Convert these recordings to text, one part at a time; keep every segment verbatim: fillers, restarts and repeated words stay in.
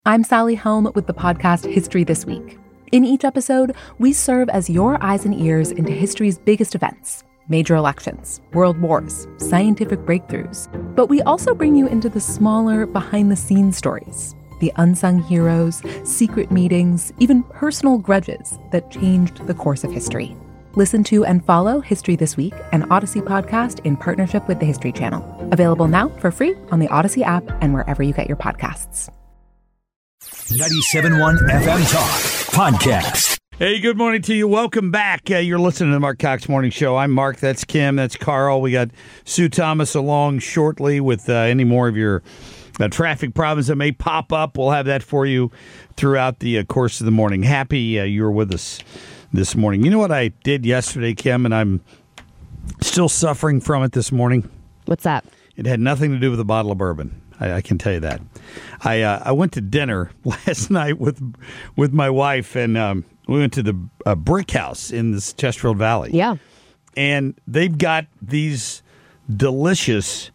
I'm Sally Helm with the podcast History This Week. In each episode, we serve as your eyes and ears into history's biggest events, major elections, world wars, scientific breakthroughs. But we also bring you into the smaller, behind-the-scenes stories, the unsung heroes, secret meetings, even personal grudges that changed the course of history. Listen to and follow History This Week, an Odyssey podcast in partnership with the History Channel. Available now for free on the Odyssey app and wherever you get your podcasts. ninety-seven point one F M Talk Podcast. Hey, good morning to you. Welcome back. Uh, you're listening to the Mark Cox Morning Show. I'm Mark. That's Kim. That's Carl. We got Sue Thomas along shortly with uh, any more of your uh, traffic problems that may pop up. We'll have that for you throughout the uh, course of the morning. Happy uh, you're with us this morning. You know what I did yesterday, Kim, and I'm still suffering from it this morning? What's that? It had nothing to do with a bottle of bourbon. I, I can tell you that. I uh, I went to dinner last night with with my wife, and um, we went to the uh, Brick House in the Chesterfield Valley. Yeah. And they've got these delicious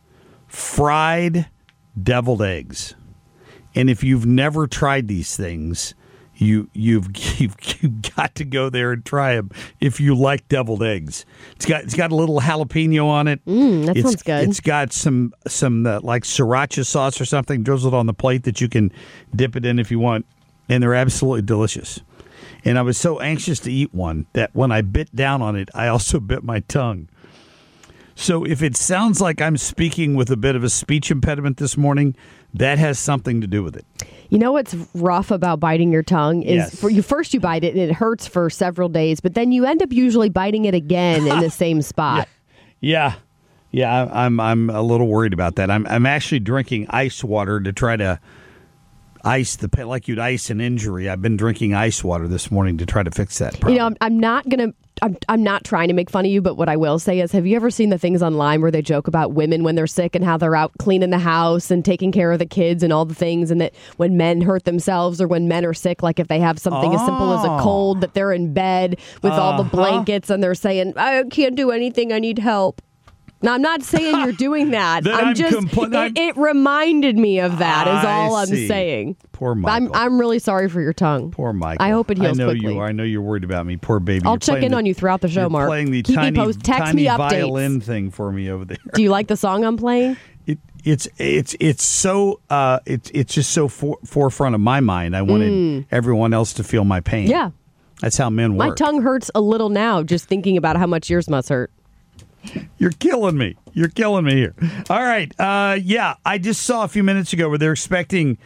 fried deviled eggs. And if you've never tried these things, you you've you've, you've got to go there and try them if you like deviled eggs. It's got it's got a little jalapeno on it. Mm, that it's, sounds good. It's got some some uh, like sriracha sauce or something drizzled on the plate that you can dip it in if you want, and they're absolutely delicious. And I was so anxious to eat one that when I bit down on it, I also bit my tongue. So if it sounds like I'm speaking with a bit of a speech impediment this morning, that has something to do with it. You know what's rough about biting your tongue is Yes. for you first you bite it and it hurts for several days, but then you end up usually biting it again in the same spot. Yeah, yeah, I'm I'm a little worried about that. I'm I'm actually drinking ice water to try to ice the pain, like you'd ice an injury. I've been drinking ice water this morning to try to fix that problem. You know, I'm, I'm not gonna. I'm, I'm not trying to make fun of you, but what I will say is, have you ever seen the things online where they joke about women when they're sick and how they're out cleaning the house and taking care of the kids and all the things, and that when men hurt themselves or when men are sick, like if they have something Oh. as simple as a cold, that they're in bed with all the Uh-huh. blankets and they're saying, I can't do anything, I need help. Now, I'm not saying you're doing that. Then I'm, I'm just, compl- I'm- it, it reminded me of that is I all I'm see. saying. Poor I'm, Michael. I'm really sorry for your tongue. Poor Michael. I hope it heals I know quickly. you are. I know you're worried about me. Poor baby. I'll You're check playing in the- on you throughout the show, you're Mark. playing the Keep tiny, me post, text tiny me updates. violin thing for me over there. Do you like the song I'm playing? It, it's it's it's so uh it's it's just so for, forefront of my mind. I wanted everyone else to feel my pain. Yeah. That's how men work. My tongue hurts a little now just thinking about how much yours must hurt. You're killing me. You're killing me here. All right. Uh, yeah, I just saw a few minutes ago where they're expecting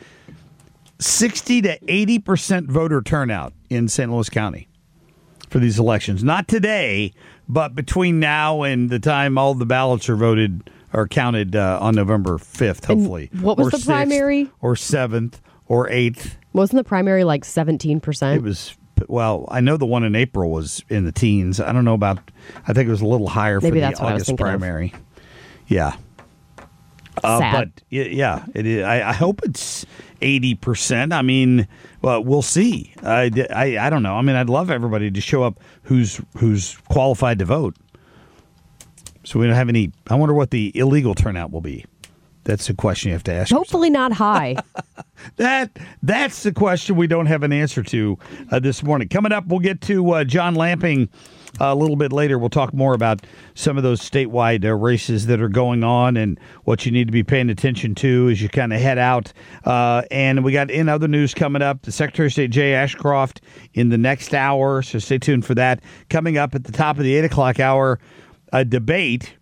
sixty to eighty percent voter turnout in Saint Louis County for these elections. Not today, but between now and the time all the ballots are voted or counted uh, on November fifth, hopefully. And what was or the sixth, primary? Or seventh or eighth. Wasn't the primary like seventeen percent? It was, well, I know the one in April was in the teens. I don't know about, I think it was a little higher for Maybe the that's what I was August thinking of. primary. Yeah. Uh, Sad. but y- yeah, it is. I, I hope it's eighty percent. I mean, well, we'll see. I, I, I don't know. I mean, I'd love everybody to show up who's who's qualified to vote. So we don't have any. I wonder what the illegal turnout will be. That's the question you have to ask. Hopefully not high. That that's the question we don't have an answer to uh, this morning. Coming up, we'll get to uh, John Lamping uh, a little bit later. We'll talk more about some of those statewide uh, races that are going on and what you need to be paying attention to as you kind of head out. Uh, and we got in other news coming up, the Secretary of State Jay Ashcroft in the next hour. So stay tuned for that. Coming up at the top of the eight o'clock hour, a debate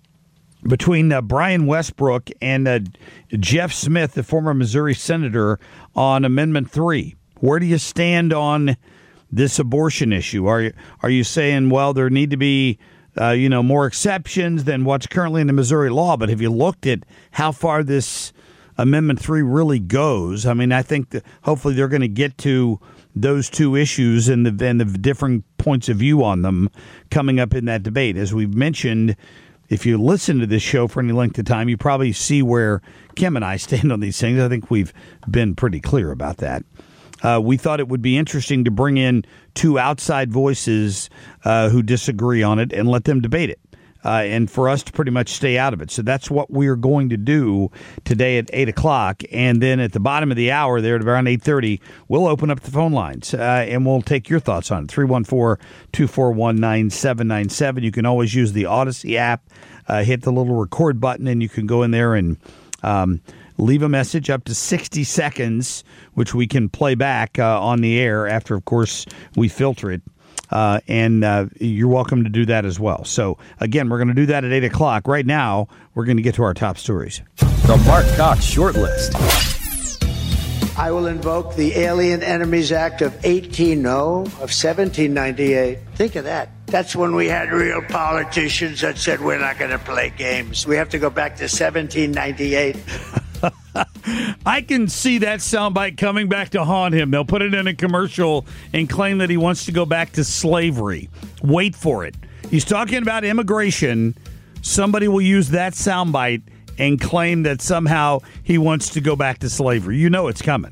between uh, Brian Westbrook and uh, Jeff Smith, the former Missouri senator, on Amendment three. Where do you stand on this abortion issue? Are you, are you saying, well, there need to be uh, you know, more exceptions than what's currently in the Missouri law? But have you looked at how far this Amendment three really goes? I mean, I think that hopefully they're going to get to those two issues and the, and the different points of view on them coming up in that debate. As we've mentioned, if you listen to this show for any length of time, you probably see where Kim and I stand on these things. I think we've been pretty clear about that. Uh, we thought it would be interesting to bring in two outside voices uh, who disagree on it and let them debate it. uh, and for us to pretty much stay out of it. So that's what we're going to do today at eight o'clock. And then at the bottom of the hour, there at around eight thirty, we'll open up the phone lines, uh, and we'll take your thoughts on it. three one four, two four one, nine seven nine seven. You can always use the Odyssey app, uh, hit the little record button, and you can go in there and um, leave a message up to sixty seconds, which we can play back uh, on the air after, of course, we filter it. Uh, and uh, you're welcome to do that as well. So, again, we're going to do that at eight o'clock. Right now, we're going to get to our top stories. The Mark Cox Shortlist. I will invoke the Alien Enemies Act of eighteen oh of seventeen ninety-eight. Think of that. That's when we had real politicians that said we're not going to play games. We have to go back to seventeen ninety-eight. I can see that soundbite coming back to haunt him. They'll put it in a commercial and claim that he wants to go back to slavery. Wait for it. He's talking about immigration. Somebody will use that soundbite and claim that somehow he wants to go back to slavery. You know it's coming.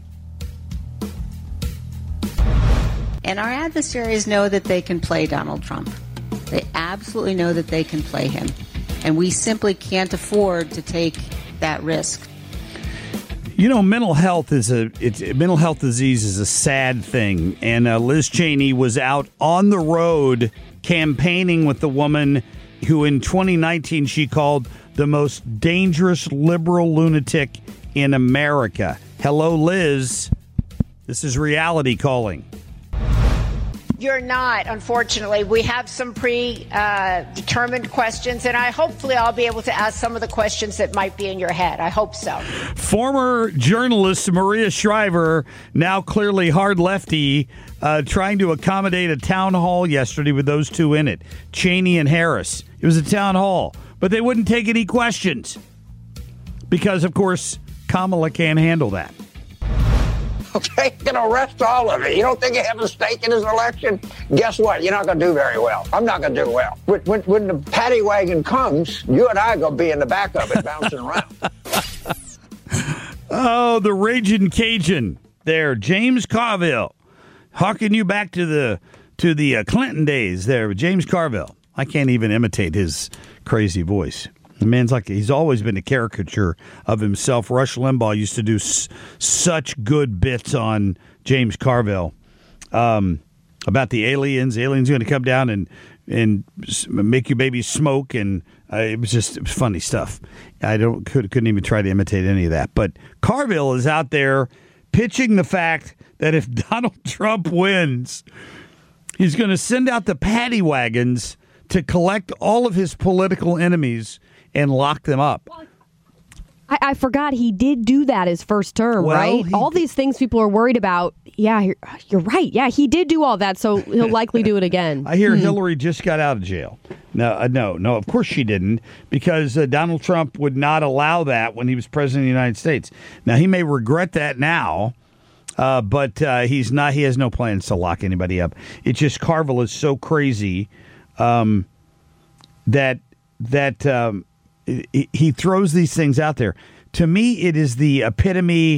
And our adversaries know that they can play Donald Trump. They absolutely know that they can play him. And we simply can't afford to take that risk. You know, mental health is a it's, mental health disease is a sad thing, and uh, Liz Cheney was out on the road campaigning with the woman who, in twenty nineteen, she called the most dangerous liberal lunatic in America. Hello, Liz. This is reality calling. You're not, unfortunately. We have some pre-determined uh, questions, and I hopefully I'll be able to ask some of the questions that might be in your head. I hope so. Former journalist Maria Shriver, now clearly hard lefty, uh, trying to accommodate a town hall yesterday with those two in it, Cheney and Harris. It was a town hall, but they wouldn't take any questions because, of course, Kamala can't handle that. Okay, going to arrest all of it. You don't think you have a stake in this election? Guess what? You're not going to do very well. I'm not going to do well. When, when, when the paddy wagon comes, you and I are going to be in the back of it bouncing around. Oh, the Ragin' Cajun there, James Carville, harking you back to the to the uh, Clinton days there with James Carville. I can't even imitate his crazy voice. The man's like, he's always been a caricature of himself. Rush Limbaugh used to do s- such good bits on James Carville um, about the aliens. Aliens going to come down and and make your baby smoke, and uh, it was just it was funny stuff. I don't could, couldn't even try to imitate any of that. But Carville is out there pitching the fact that if Donald Trump wins, he's going to send out the paddy wagons to collect all of his political enemies and lock them up. I, I forgot he did do that his first term, well, right? All did. these things people are worried about. Yeah, you're, you're right. Yeah, he did do all that, so he'll likely do it again. I hear hmm. Hillary just got out of jail. No, uh, no, no, of course she didn't, because uh, Donald Trump would not allow that when he was president of the United States. Now, he may regret that now, uh, but uh, he's not. He has no plans to lock anybody up. It's just Carville is so crazy um, that that... Um, he throws these things out there. To me, it is the epitome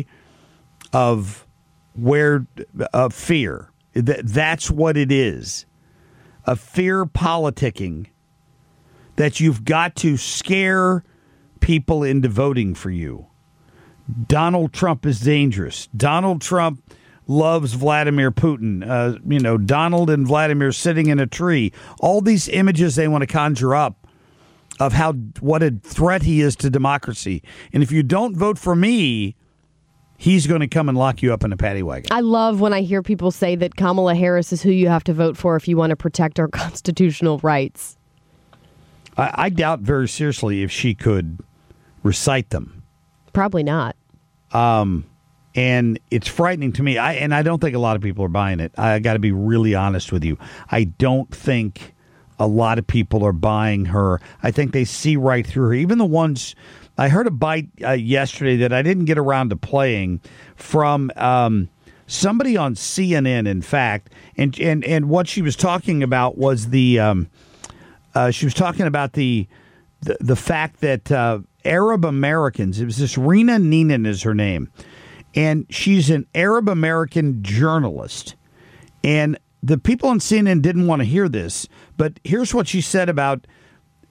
of where of fear. That's what it is. A fear politicking that you've got to scare people into voting for you. Donald Trump is dangerous. Donald Trump loves Vladimir Putin. Uh, you know, Donald and Vladimir sitting in a tree. All these images they want to conjure up of how what a threat he is to democracy. And if you don't vote for me, he's going to come and lock you up in a paddy wagon. I love when I hear people say that Kamala Harris is who you have to vote for if you want to protect our constitutional rights. I, I doubt very seriously if she could recite them. Probably not. Um, and it's frightening to me. I and I don't think a lot of people are buying it. I got to be really honest with you. I don't think a lot of people are buying her. I think they see right through her. Even the ones, I heard a bite uh, yesterday that I didn't get around to playing from um, somebody on C N N, in fact, and and and what she was talking about was the um, uh, she was talking about the the, the fact that uh, Arab Americans. It was this Rena Neenan is her name, and she's an Arab American journalist, and the people on C N N didn't want to hear this, but here's what she said about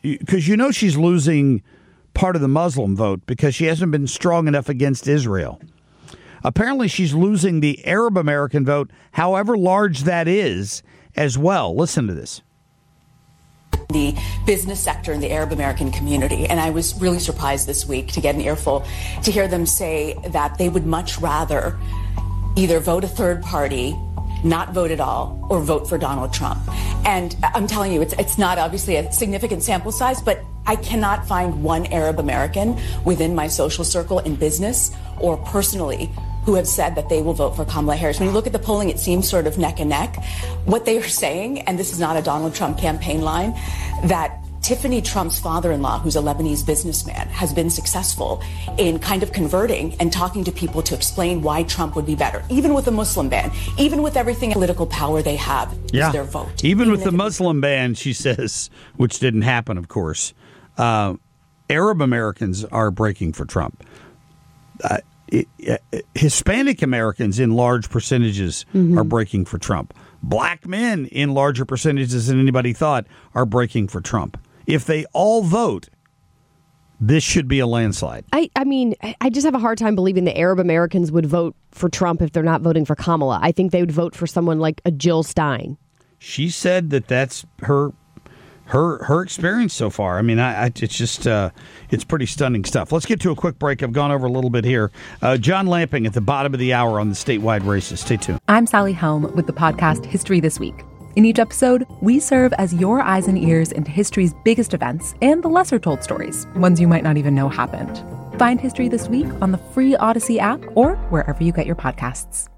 because you know she's losing part of the Muslim vote because she hasn't been strong enough against Israel. Apparently, she's losing the Arab American vote, however large that is, as well. Listen to this. The business sector in the Arab American community. And I was really surprised this week to get an earful to hear them say that they would much rather either vote a third party, not vote at all, or vote for Donald Trump. And I'm telling you, it's it's not obviously a significant sample size, but I cannot find one Arab American within my social circle in business or personally who have said that they will vote for Kamala Harris. When you look at the polling, it seems sort of neck and neck. What they are saying, and this is not a Donald Trump campaign line, that Tiffany Trump's father-in-law, who's a Lebanese businessman, has been successful in kind of converting and talking to people to explain why Trump would be better, even with a Muslim ban, even with everything political power they have, yeah. is their vote. Even, even with the it, Muslim ban, she says, which didn't happen, of course, uh, Arab Americans are breaking for Trump. Uh, It, uh, Hispanic Americans in large percentages mm-hmm. are breaking for Trump. Black men in larger percentages than anybody thought are breaking for Trump. If they all vote, this should be a landslide. I, I mean, I just have a hard time believing the Arab Americans would vote for Trump if they're not voting for Kamala. I think they would vote for someone like a Jill Stein. She said that that's her her her experience so far. I mean, I, I it's just uh, it's pretty stunning stuff. Let's get to a quick break. I've gone over a little bit here. Uh, John Lamping at the bottom of the hour on the statewide races. Stay tuned. I'm Sally Helm with the podcast History This Week. In each episode, we serve as your eyes and ears into history's biggest events and the lesser told stories, ones you might not even know happened. Find History This Week on the free Odyssey app or wherever you get your podcasts.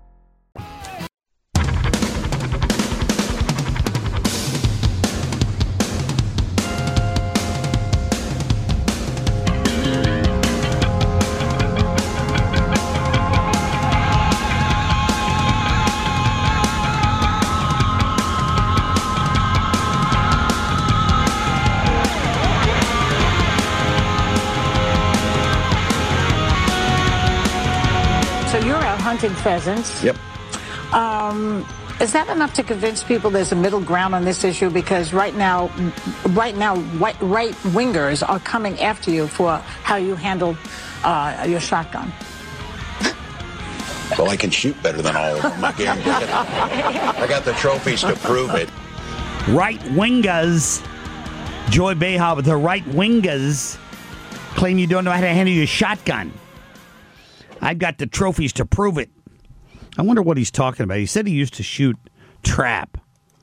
Hunting pheasants. Yep. Um, is that enough to convince people there's a middle ground on this issue? Because right now, right now, right, right wingers are coming after you for how you handled uh, your shotgun. Well, I can shoot better than all of them. I guarantee it. I got the trophies to prove it. Right wingers. Joy Behar with her right wingers claim you don't know how to handle your shotgun. I've got the trophies to prove it. I wonder what he's talking about. He said he used to shoot trap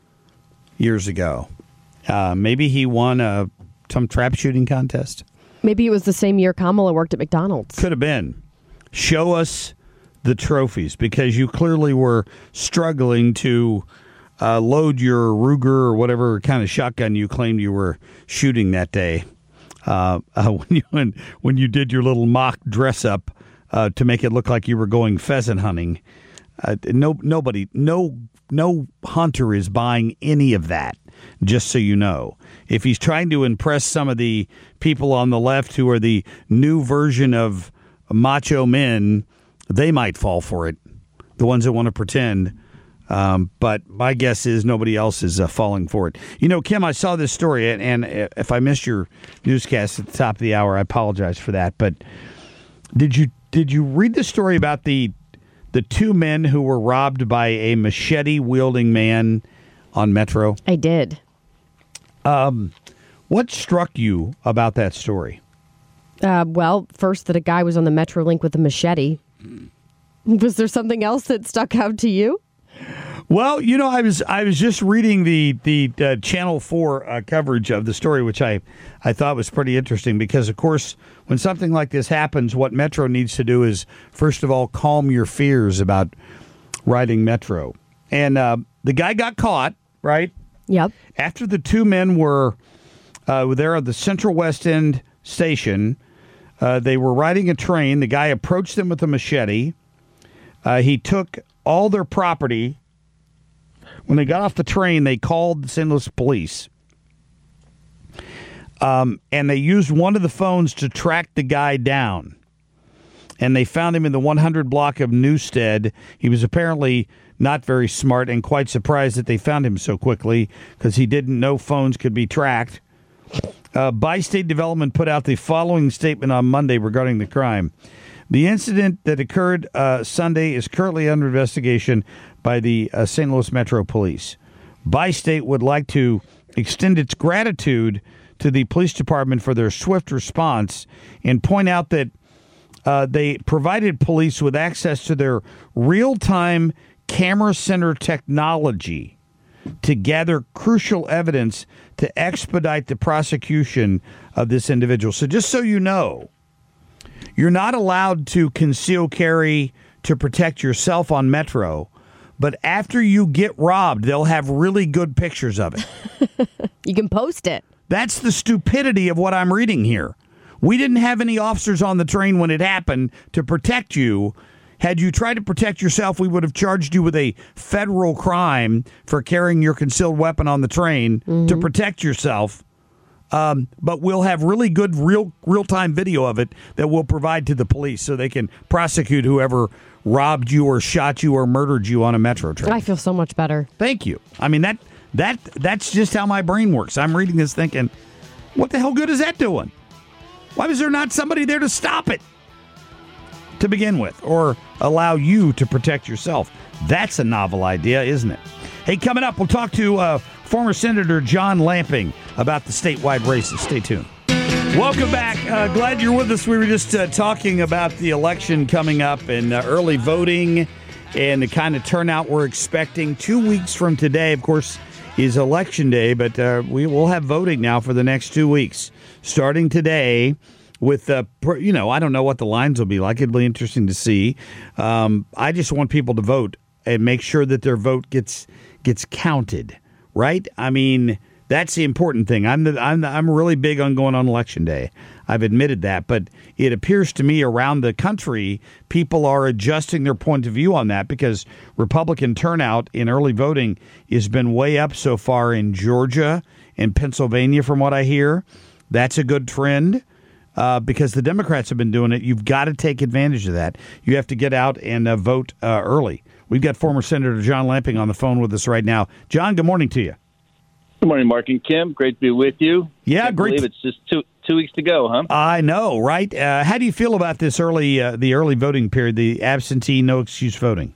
years ago. Uh, maybe he won a, some trap shooting contest. Maybe it was the same year Kamala worked at McDonald's. Could have been. Show us the trophies, because you clearly were struggling to uh, load your Ruger or whatever kind of shotgun you claimed you were shooting that day. Uh, uh, when you when, when you did your little mock dress up. Uh, to make it look like you were going pheasant hunting. Uh, no, nobody, no, no hunter is buying any of that, just so you know. If he's trying to impress some of the people on the left who are the new version of macho men, they might fall for it, the ones that want to pretend. Um, but my guess is nobody else is uh, falling for it. You know, Kim, I saw this story, and, and if I missed your newscast at the top of the hour, I apologize for that. But did you Did you read the story about the the two men who were robbed by a machete-wielding man on Metro? I did. Um, what struck you about that story? Uh, well, first that a guy was on the Metrolink with a machete. Was there something else that stuck out to you? Well, you know, I was I was just reading the the uh, Channel four uh, coverage of the story, which I, I thought was pretty interesting because, of course, when something like this happens, what Metro needs to do is, first of all, calm your fears about riding Metro. And uh, the guy got caught, right? Yep. After the two men were uh, there at the Central West End station, uh, they were riding a train. The guy approached them with a machete. Uh, he took all their property. When they got off the train, they called the Saint Louis police. Um, and they used one of the phones to track the guy down. And they found him in the one hundred block of Newstead. He was apparently not very smart and quite surprised that they found him so quickly because he didn't know phones could be tracked. Uh, Bi-State Development put out the following statement on Monday regarding the crime. The incident that occurred uh, Sunday is currently under investigation by the uh, Saint Louis Metro Police. Bi-State would like to extend its gratitude to the police department for their swift response and point out that uh, they provided police with access to their real-time camera center technology to gather crucial evidence to expedite the prosecution of this individual. So just so you know, you're not allowed to conceal carry to protect yourself on Metro, but after you get robbed, they'll have really good pictures of it. You can post it. That's the stupidity of what I'm reading here. We didn't have any officers on the train when it happened to protect you. Had you tried to protect yourself, we would have charged you with a federal crime for carrying your concealed weapon on the train mm-hmm. to protect yourself. Um, but we'll have really good real real-time video of it that we'll provide to the police so they can prosecute whoever robbed you or shot you or murdered you on a Metro train. I feel so much better. Thank you. I mean, that that that's just how my brain works. I'm reading this thinking, what the hell good is that doing? Why was there not somebody there to stop it to begin with or allow you to protect yourself? That's a novel idea, isn't it? Hey, coming up, we'll talk to uh, former Senator John Lamping about the statewide races. Stay tuned. Welcome back. Uh, glad you're with us. We were just uh, talking about the election coming up and uh, early voting and the kind of turnout we're expecting. Two weeks from today, of course, is Election Day, but uh, we will have voting now for the next two weeks. Starting today with, uh, you know, I don't know what the lines will be like. It'll be interesting to see. Um, I just want people to vote and make sure that their vote gets gets counted, right? I mean, that's the important thing. I'm the, I'm the, I'm really big on going on Election Day. I've admitted that, but it appears to me around the country, people are adjusting their point of view on that because Republican turnout in early voting has been way up so far in Georgia and Pennsylvania, from what I hear. That's a good trend uh, because the Democrats have been doing it. You've got to take advantage of that. You have to get out and uh, vote uh, early. We've got former Senator John Lamping on the phone with us right now. John, good morning to you. Good morning, Mark and Kim. Great to be with you. Yeah, Can't great. believe it's just two two weeks to go, huh? I know, right? Uh, how do you feel about this early uh, the early voting period, the absentee, no excuse voting?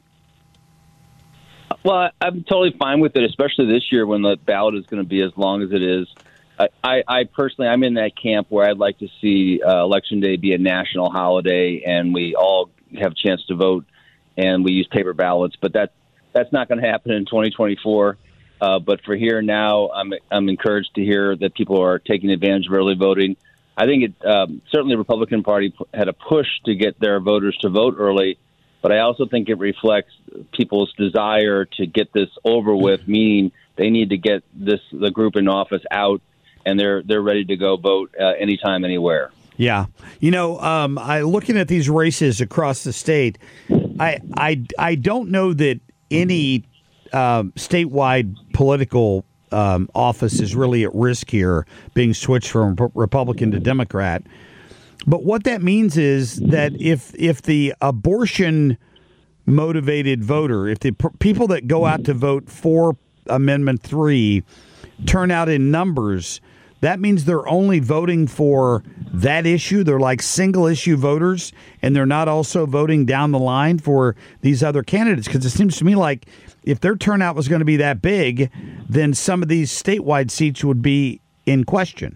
Well, I'm totally fine with it, especially this year when the ballot is going to be as long as it is. I, I, I personally, I'm in that camp where I'd like to see uh, Election Day be a national holiday and we all have a chance to vote and we use paper ballots. But that that's not going to happen in twenty twenty-four. Uh, but for here now, I'm I'm encouraged to hear that people are taking advantage of early voting. I think it um, certainly the Republican Party had a push to get their voters to vote early, but I also think it reflects people's desire to get this over with, meaning they need to get this the group in office out, and they're they're ready to go vote uh, anytime, anywhere. Yeah, you know, um, I looking at these races across the state, I I I don't know that any Um, statewide political um, office is really at risk here, being switched from Republican to Democrat. But what that means is that if if the abortion motivated voter, if the p- people that go out to vote for Amendment three turn out in numbers, that means they're only voting for that issue. They're like single issue voters, and they're not also voting down the line for these other candidates. Because it seems to me like if their turnout was going to be that big, then some of these statewide seats would be in question.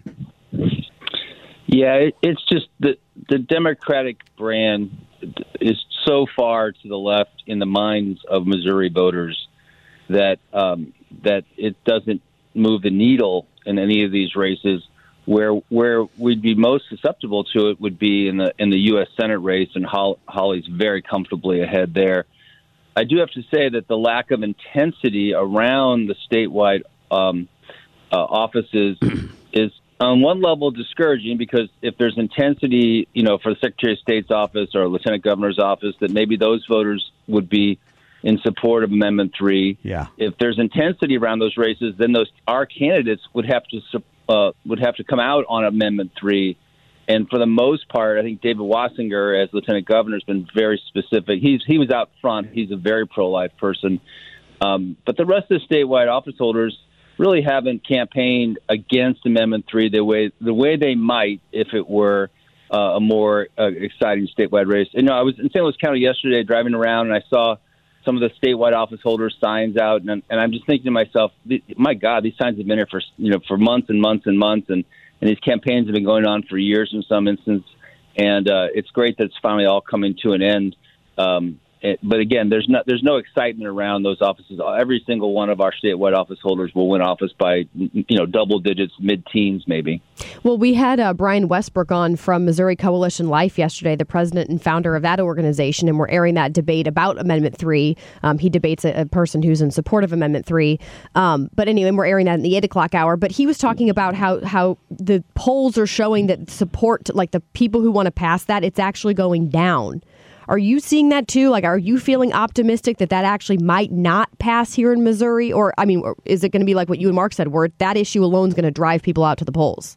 Yeah, it, it's just that the Democratic brand is so far to the left in the minds of Missouri voters that um, that it doesn't move the needle in any of these races. Where where we'd be most susceptible to it would be in the in the U S Senate race, and Hol- Holly's very comfortably ahead there. I do have to say that the lack of intensity around the statewide um, uh, offices is on one level discouraging, because if there's intensity, you know, for the Secretary of State's office or Lieutenant Governor's office, that maybe those voters would be in support of Amendment three. Yeah. If there's intensity around those races, then those our candidates would have to uh, would have to come out on Amendment three. And for the most part, I think David Wassinger, as Lieutenant Governor, has been very specific. He's he was out front. He's a very pro-life person. Um, but the rest of the statewide office holders, really haven't campaigned against Amendment three the way the way they might if it were uh, a more uh, exciting statewide race. You know, I was in Saint Louis County yesterday driving around, and I saw some of the statewide office holders' signs out, and, and I'm just thinking to myself, my God, these signs have been here for you know for months and months and months, and, and these campaigns have been going on for years in some instances, and uh, it's great that it's finally all coming to an end. Um, it, but again, there's no there's no excitement around those offices. Every single one of our statewide office holders will win office by you know double digits, mid-teens maybe. Well, we had uh, Brian Westbrook on from Missouri Coalition Life yesterday, the president and founder of that organization, and we're airing that debate about Amendment three. Um, he debates a, a person who's in support of Amendment three. Um, but anyway, we're airing that in the eight o'clock hour. But he was talking about how, how the polls are showing that support, like the people who want to pass that, it's actually going down. Are you seeing that too? Like, are you feeling optimistic that that actually might not pass here in Missouri? Or, I mean, is it going to be like what you and Mark said, where that issue alone is going to drive people out to the polls?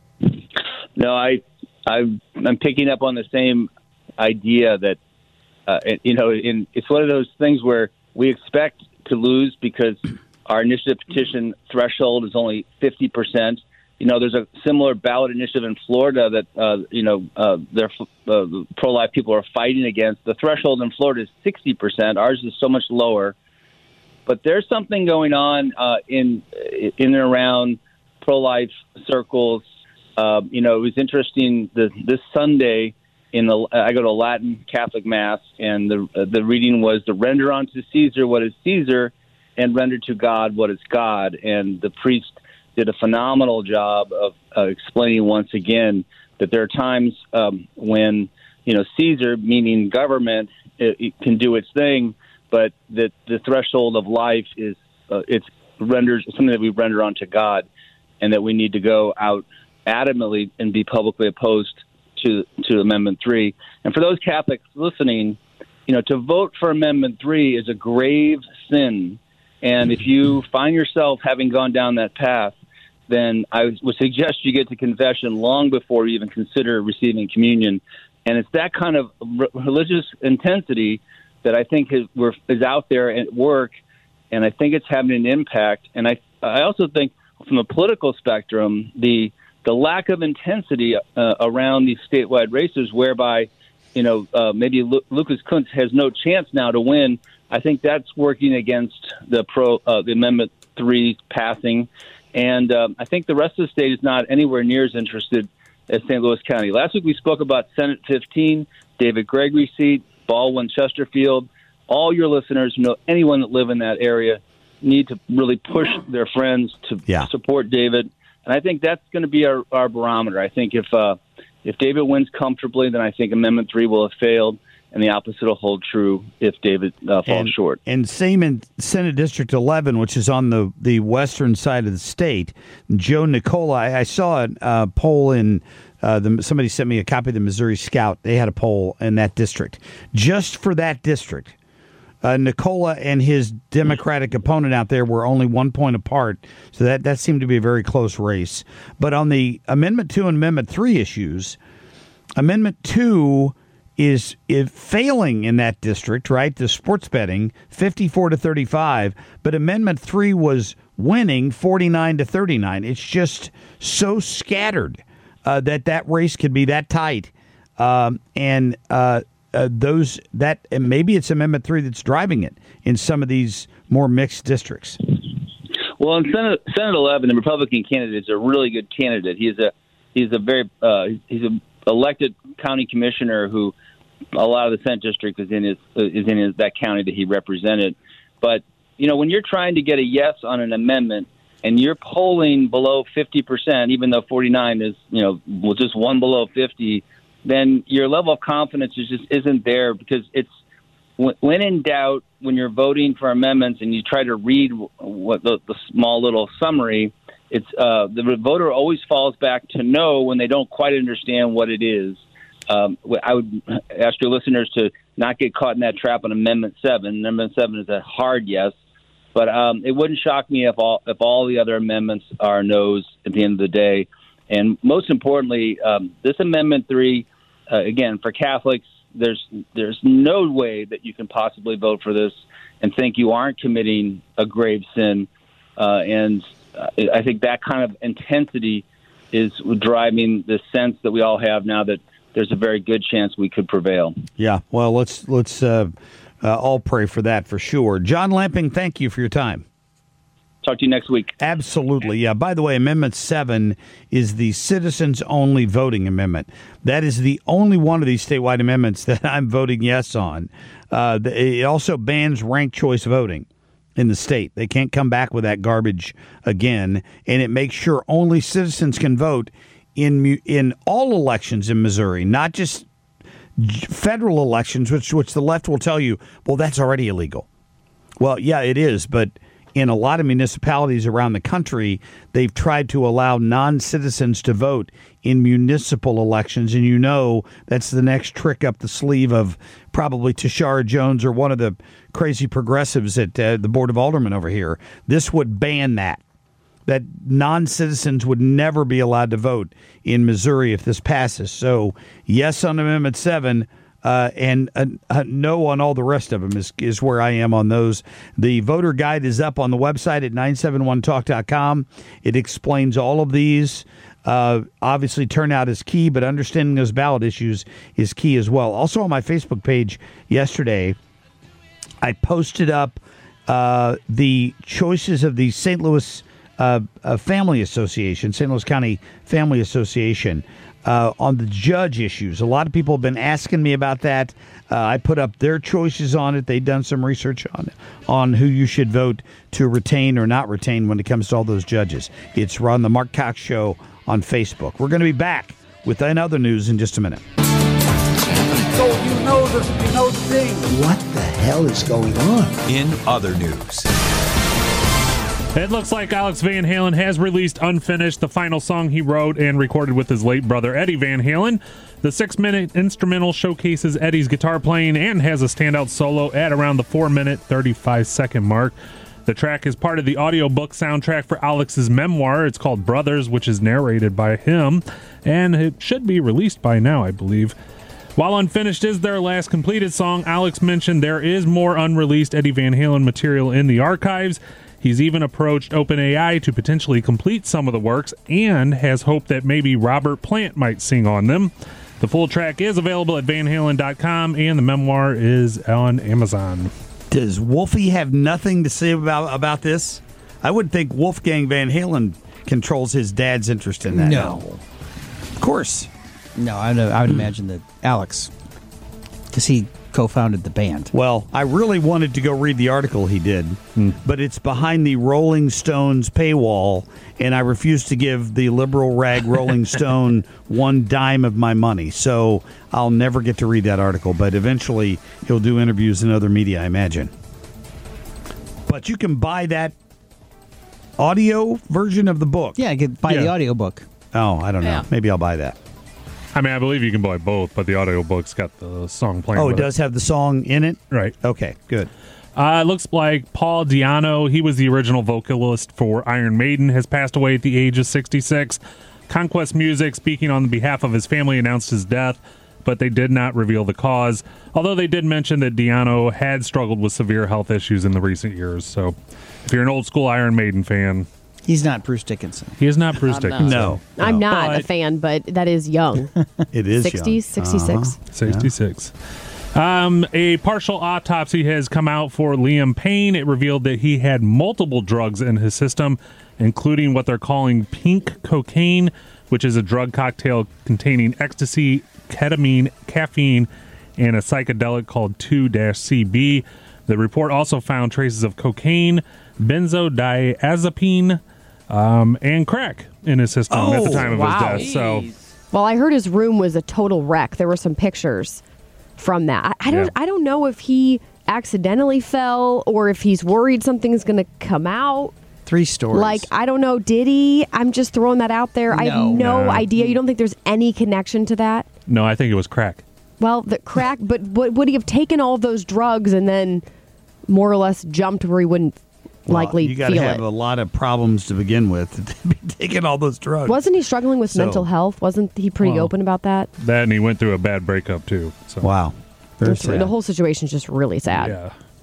No, I, I, I'm picking up on the same idea that, uh, you know, in, it's one of those things where we expect to lose because our initiative petition threshold is only fifty percent. You know, there's a similar ballot initiative in Florida that, uh, you know, uh, their uh, pro-life people are fighting against. The threshold in Florida is sixty percent. Ours is so much lower. But there's something going on uh, in in and around pro-life circles. Uh, you know, it was interesting the, this Sunday. In the, I go to a Latin Catholic Mass, and the uh, the reading was to render unto Caesar what is Caesar, and render to God what is God. And the priest did a phenomenal job of uh, explaining once again that there are times um, when, you know, Caesar, meaning government, it, it can do its thing, but that the threshold of life is uh, it's renders something that we render unto God, and that we need to go out adamantly and be publicly opposed to to Amendment three. And for those Catholics listening, you know, to vote for Amendment three is a grave sin. And if you find yourself having gone down that path, then I would suggest you get to confession long before you even consider receiving communion. And it's that kind of re- religious intensity that I think is, is out there at work, and I think it's having an impact. And I I also think from the political spectrum, the the lack of intensity uh, around these statewide races, whereby, you know, uh, maybe Lu- Lucas Kunce has no chance now to win. I think that's working against the pro uh, the Amendment three passing. And um, I think the rest of the state is not anywhere near as interested as Saint Louis County. Last week we spoke about Senate fifteen, David Gregory's seat, Baldwin, Chesterfield. All your listeners who know anyone that live in that area need to really push their friends to yeah. support David. And I think that's going to be our, our barometer. I think if uh, if David wins comfortably, then I think Amendment three will have failed, and the opposite will hold true if David uh, falls and, short. And same in Senate District eleven, which is on the, the western side of the state. Joe Nicola, I, I saw a uh, poll in, uh, the, somebody sent me a copy of the Missouri Scout. They had a poll in that district. Just for that district, uh, Nicola and his Democratic opponent out there were only one point apart. So that, that seemed to be a very close race. But on the Amendment two and Amendment three issues, Amendment two is, is failing in that district, right? The sports betting, fifty-four to thirty-five, but Amendment three was winning forty-nine to thirty-nine. It's just so scattered uh, that that race could be that tight. Um, and uh, uh, those that and maybe it's Amendment three that's driving it in some of these more mixed districts. Well, in Senate, Senate eleven, the Republican candidate is a really good candidate. He's a he's a very uh, he's a elected county commissioner who a lot of the Senate district is in his is in his, that county that he represented. But you know, when you're trying to get a yes on an amendment and you're polling below fifty percent, even though forty-nine is you know well, just one below fifty, then your level of confidence is just isn't there, because it's when in doubt, when you're voting for amendments and you try to read what the, the small little summary. It's uh, the voter always falls back to no when they don't quite understand what it is. Um, I would ask your listeners to not get caught in that trap on Amendment seven. Amendment seven is a hard yes, but um, it wouldn't shock me if all if all the other amendments are no's at the end of the day. And most importantly, um, this Amendment three, uh, again, for Catholics, there's there's no way that you can possibly vote for this and think you aren't committing a grave sin. Uh, and I think that kind of intensity is driving the sense that we all have now that there's a very good chance we could prevail. Yeah, well, let's let's uh, uh, all pray for that for sure. John Lamping, thank you for your time. Talk to you next week. Absolutely. Yeah. By the way, Amendment seven is the citizens-only voting amendment. That is the only one of these statewide amendments that I'm voting yes on. Uh, it also bans ranked choice voting in the state. They can't come back with that garbage again, and it makes sure only citizens can vote in in all elections in Missouri, not just federal elections, which which the left will tell you, well, that's already illegal. Well, yeah, it is, but in a lot of municipalities around the country, they've tried to allow non-citizens to vote in municipal elections, and you know that's the next trick up the sleeve of probably Tashara Jones or one of the crazy progressives at uh, the Board of Aldermen over here. This would ban that, that non-citizens would never be allowed to vote in Missouri if this passes. So yes on Amendment seven, Uh, and uh, uh, no on all the rest of them is, is where I am on those. The voter guide is up on the website at nine seven one talk dot com. It explains all of these. Uh, obviously, turnout is key, but understanding those ballot issues is key as well. Also on my Facebook page yesterday, I posted up uh, the choices of the Saint Louis uh, uh, Family Association, Saint Louis County Family Association. Uh, on the judge issues. A lot of people have been asking me about that. Uh, I put up their choices on it. They've done some research on on who you should vote to retain or not retain when it comes to all those judges. It's on the Mark Cox Show on Facebook. We're going to be back with another news in just a minute. So you know the, you know the thing. What the hell is going on? In other news. It looks like Alex Van Halen has released Unfinished, the final song he wrote and recorded with his late brother Eddie Van Halen. The six-minute instrumental showcases Eddie's guitar playing and has a standout solo at around the four-minute, thirty-five-second mark. The track is part of the audiobook soundtrack for Alex's memoir. It's called Brothers, which is narrated by him, and it should be released by now, I believe. While Unfinished is their last completed song, Alex mentioned there is more unreleased Eddie Van Halen material in the archives. He's even approached OpenAI to potentially complete some of the works and has hoped that maybe Robert Plant might sing on them. The full track is available at van halen dot com and the memoir is on Amazon. Does Wolfie have nothing to say about, about this? I would think Wolfgang Van Halen controls his dad's interest in that. No. Of course. No, I would, I would imagine that Alex, because he co-founded the band. Well, I really wanted to go read the article he did, hmm. but it's behind the Rolling Stones paywall, and I refuse to give the liberal rag Rolling Stone one dime of my money, so I'll never get to read that article, but eventually he'll do interviews in other media, I imagine. But you can buy that audio version of the book. Yeah, you can buy yeah. the audio book. Oh, I don't know. Yeah. Maybe I'll buy that. I mean, I believe you can buy both, but the audiobook's got the song playing. Oh, it with does have the song in it? Right. Okay, good. Uh, it looks like Paul Di'Anno, he was the original vocalist for Iron Maiden, has passed away at the age of sixty-six. Conquest Music, speaking on behalf of his family, announced his death, but they did not reveal the cause, although they did mention that Di'Anno had struggled with severe health issues in the recent years. So if you're an old-school Iron Maiden fan... He's not Bruce Dickinson. He is not Bruce I'm Dickinson. No. no. I'm not But- a fan, but that is young. It is sixties, young. sixty-six. Uh-huh. sixty-six. Um, a partial autopsy has come out for Liam Payne. It revealed that he had multiple drugs in his system, including what they're calling pink cocaine, which is a drug cocktail containing ecstasy, ketamine, caffeine, and a psychedelic called two C B. The report also found traces of cocaine, benzodiazepine, um, and crack in his system Oh, at the time of wow. his death. So, Well, I heard his room was a total wreck. There were some pictures from that. I, I don't. Yeah. I don't know if he accidentally fell or if he's worried something's going to come out. Three stories. Like, I don't know. Did he? I'm just throwing that out there. I have No. no No. idea. You don't think there's any connection to that? no, I think it was crack. Well, the crack. But would, would he have taken all those drugs and then more or less jumped where he wouldn't Well, likely you got to feel have it? a lot of problems to begin with to be taking all those drugs. Wasn't he struggling with So- mental health? Wasn't he pretty Well, open about that? That, and he went through a bad breakup, too. So. Wow. Very It's- sad. The whole situation's just really sad. Yeah.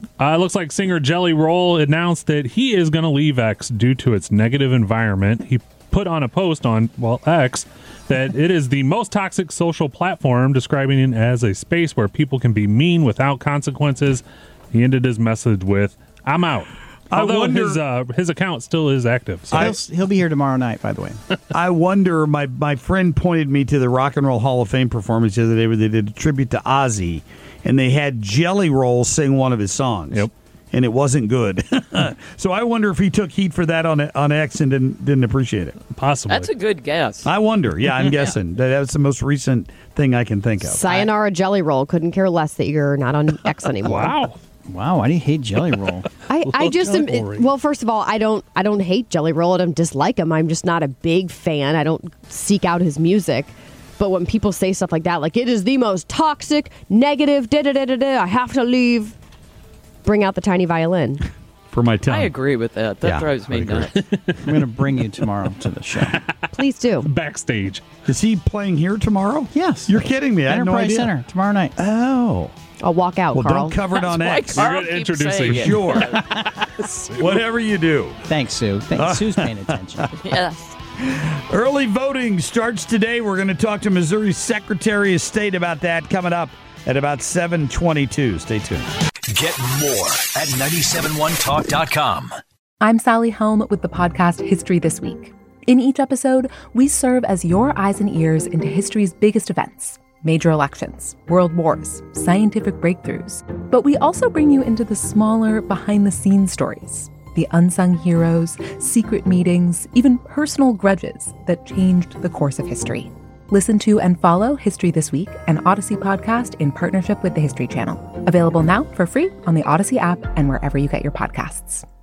Uh, it looks like singer Jelly Roll announced that he is going to leave X due to its negative environment. He put on a post on, well, X, that it is the most toxic social platform, describing it as a space where people can be mean without consequences. He ended his message with, "I'm out." Although wonder, his uh, his account still is active. So. I, he'll, he'll be here tomorrow night, by the way. I wonder, my, my friend pointed me to the Rock and Roll Hall of Fame performance the other day where they did a tribute to Ozzy, and they had Jelly Roll sing one of his songs. Yep. And it wasn't good. So I wonder if he took heat for that on on X and didn't didn't appreciate it. Possibly. That's a good guess. I wonder. Yeah, I'm guessing. That That's the most recent thing I can think of. Sayonara Jelly Roll. Couldn't care less that you're not on X anymore. Wow. Wow, why do you hate Jelly Roll? I, I just am, Jelly Roll. well, first of all, I don't I don't hate Jelly Roll. I don't dislike him. I'm just not a big fan. I don't seek out his music. But when people say stuff like that, like it is the most toxic, negative, da da da da da, I have to leave. Bring out the tiny violin. For my tongue. I agree with that. That Yeah, drives me I agree. nuts. I'm going to bring you tomorrow to the show. Please do. Backstage. Is he playing here tomorrow? Yes. You're kidding me. I had no Enterprise idea. Center tomorrow night. Oh. I'll walk out, Well, Carl. don't cover it on That's X. why You're Carl going to keeps introduce saying it. Sure. Whatever you do. Thanks, Sue. Thanks. Sue's paying attention. Yes. Early voting starts today. We're going to talk to Missouri Secretary of State about that coming up at about seven twenty-two. Stay tuned. Get more at nine seven one talk dot com. I'm Sally Helm with the podcast History This Week. In each episode, we serve as your eyes and ears into history's biggest events, major elections, world wars, scientific breakthroughs. But we also bring you into the smaller, behind-the-scenes stories, the unsung heroes, secret meetings, even personal grudges that changed the course of history. Listen to and follow History This Week, an Odyssey podcast in partnership with the History Channel. Available now for free on the Odyssey app and wherever you get your podcasts.